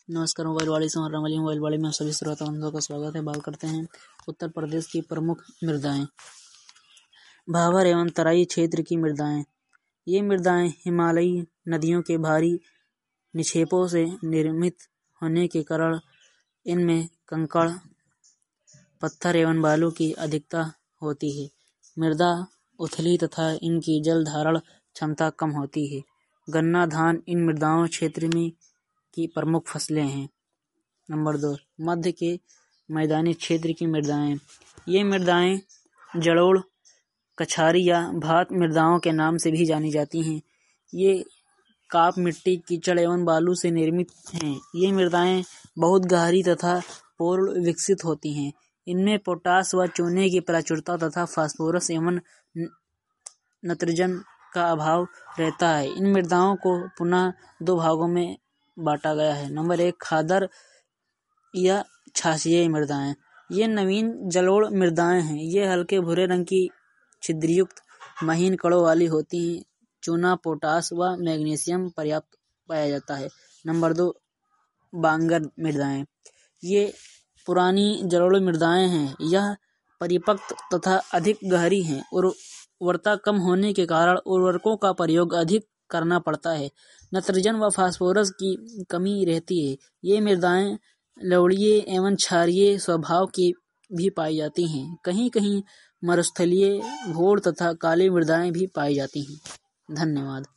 नमस्कार। मोबाइल वाली से रंगली मोबाइल वाले में सभी श्रोता बंधुओं का स्वागत है। बात करते हैं उत्तर प्रदेश की प्रमुख मृदाएं। भावर एवं तराई क्षेत्र की मृदाएं। ये मृदाएं हिमालयी नदियों के भारी निक्षेपों से निर्मित होने के कारण इनमें कंकड़, पत्थर एवं बालू की अधिकता होती है। मृदा उथली तथा इनकी जल धारण क्षमता कम होती है। गन्ना, धान इन मृदाओं क्षेत्र में की प्रमुख फसलें हैं। नंबर 2, मध्य के मैदानी क्षेत्र की मृदाएं। ये मृदाएं जलोढ़, कछारी या भात मृदाओं के नाम से भी जानी जाती हैं। ये काप मिट्टी, कीचड़ एवं बालू से निर्मित हैं। ये मृदाएं बहुत गहरी तथा पूर्ण विकसित होती हैं। इनमें पोटास व चूने की प्रचुरता तथा फास्फोरस एवं नाइट्रोजन का अभाव रहता है। इन मृदाओं को पुनः 2 भागों में बांटा गया है। नंबर 1, खादर या छाछीय मृदाएं। ये नवीन जलोढ़ मृदाएं हैं। ये हल्के भूरे रंग की छिद्रयुक्त महीन कणों वाली होती हैं। चूना, पोटास व मैग्नीशियम पर्याप्त पाया जाता है। नंबर 2, बांगर मृदाएं। ये पुरानी जलोढ़ मृदाएं हैं। यह परिपक्व तथा अधिक गहरी हैं। उर्वरता कम होने के कारण उर्वरकों का प्रयोग अधिक करना पड़ता है। नाइट्रोजन व फास्फोरस की कमी रहती है। ये मृदाएं लवणीय एवं क्षारीय स्वभाव की भी पाई जाती हैं। कहीं कहीं मरुस्थलीय, भोर तथा काली मृदाएं भी पाई जाती हैं। धन्यवाद।